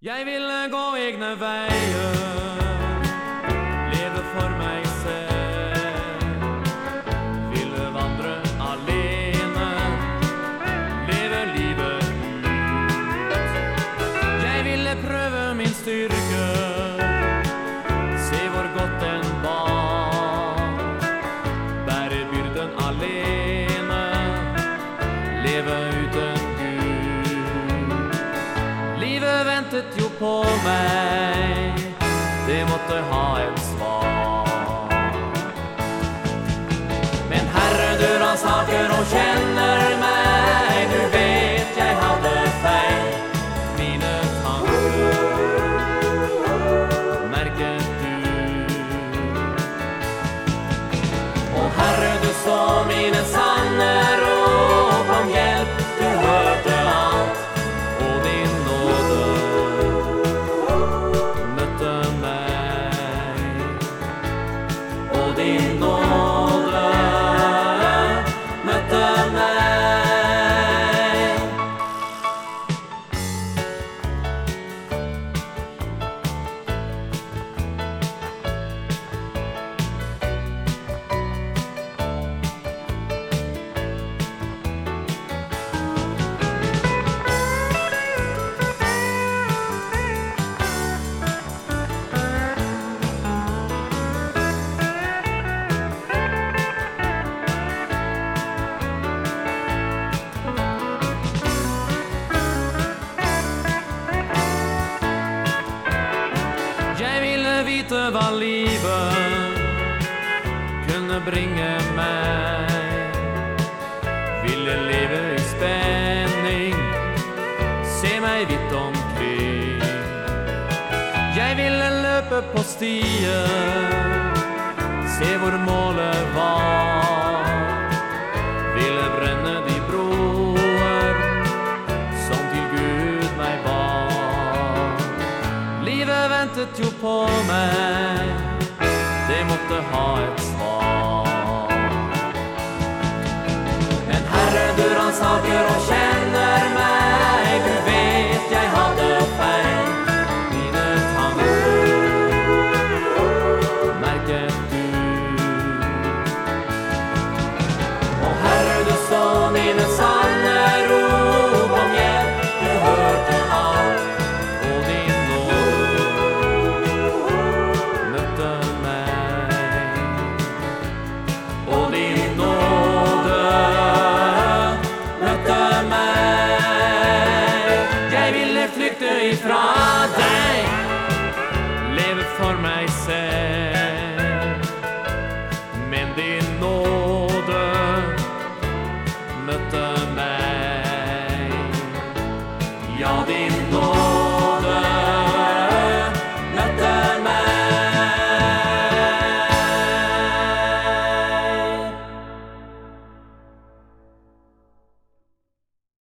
Jeg ville gå egne veier, leve for meg selv. Ville vandre alene, leve livet ut. Jeg ville prøve min styrke, se hvor godt den var. Bære byrden alene, leve uten Gud. Livet ventet jo på meg, det måtte ha en svar. Men Herre, du ransaker og kjenner meg. Du vet jeg hadde feil, mine tanker merket du. Og Herre, du så mine sanne råp om hjelp. Du hørte alt, og din nåde møtte meg. Og din nåde møtte meg. Jeg ville vite hva livet kunne bringe meg. Ville leve i spenning, se meg vidt omkring. Jeg ville løpe på stien, se hvor målet var. Ville brenne de broer som til Gud meg bar. Livet ventet jo på meg, det måtte ha et svar. Men Herre, du ransaker og kjenner meg. Du vet jeg hadde feil, mine tanker merket du. Og Herre, du så mine sanne rop om hjelp. Du hørte alt, og din flykte ifra deg, leve for meg selv. Men din nåde møtte meg. Ja, din